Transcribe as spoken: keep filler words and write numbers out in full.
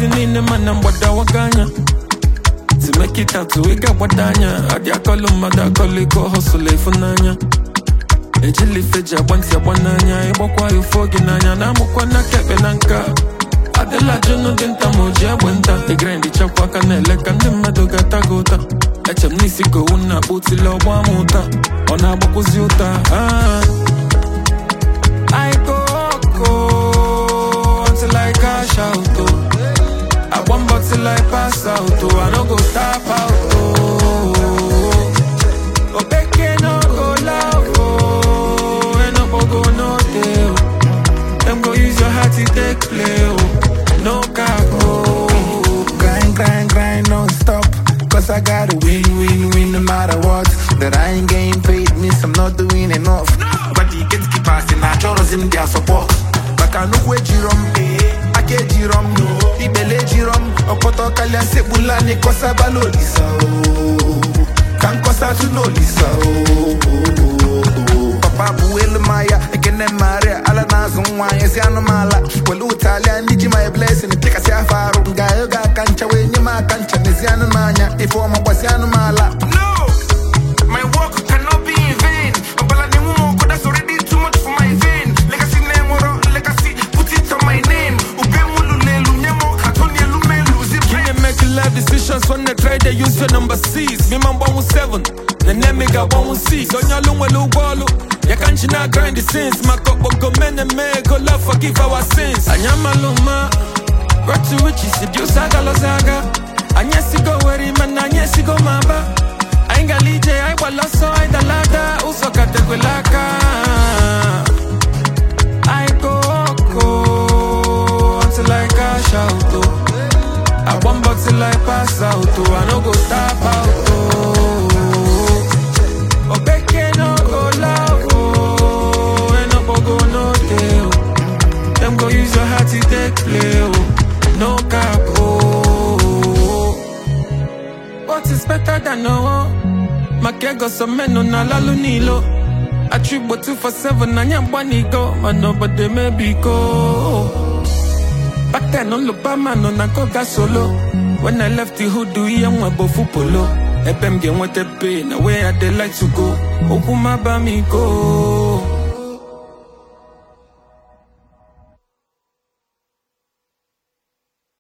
Missing in the man and what I waganya. To make it out to wake up wadanya. Adia kolum mada koliko hustle for nanya. Ejili feja wanti ya wananya. Ibokwa yufogi nanya. Na mukwa na kebelanka. Adela jono denta moji ya wenta. The grind chakwa kanele kande madoga tagota. Echem nisi go una buti lo wamuta. Ona bokuzi uta. Ah. I go go until I cash out. Oh. I want but till I pass out. Oh. I don't go tap out. Oh, oh beke no go love. Oh, and no go no deal. Them go use your heart to take play. Oh, no cap. Oh, grind, grind, grind, non stop. Cause I gotta win, win, win no matter what. That I ain't getting paid means I'm not doing enough. But the kids keep passing, I chose him their support. But I know where Jirom, I get Jirom, Ibele Jirom, Opoto Kalyan Sebulani, Kosa Balo Lisa. Can Kosa to know Lisa. Papa Buel Maya, again and Maria, Alanazon, why is Yanamala? Well, Italian, did you my blessing? Take a Safaro, Gayoga, Cancha, when you my Cancha, Nizianamania, if I'm a Wasianamala. No! My work cannot be in vain. That's already too much for my vein. Legacy name or legacy, put it on my name. Can't make life decisions when they try to use your number six. Me man one with seven, the name got one with six. On your long well wallow. Ya can't you not grind the sins. My cup will go men and make go love forgive our sins. Anyama luma, got to which is seduce Saga Saga. Anyasigo where man, Anyasigo mamba. Aingalije ai wala so ai dalada uso katekwelaka. I go go until I cash out. Oh. I want but till I pass out. Oh. I no go tap out. Oh, beke no go love. Oh, and no go no deal. Them go use your heart to take play. Oh, no cap. Oh, what is better than no? Makego so meno na lalu nilo. I trip two for seven and yambani go. Man nobody maybe go. Back then on Lupama no na koga solo. When I left the hood do you want bofu polo. Ebem gen what they pay na where I they like to go. Okuma ba mi go.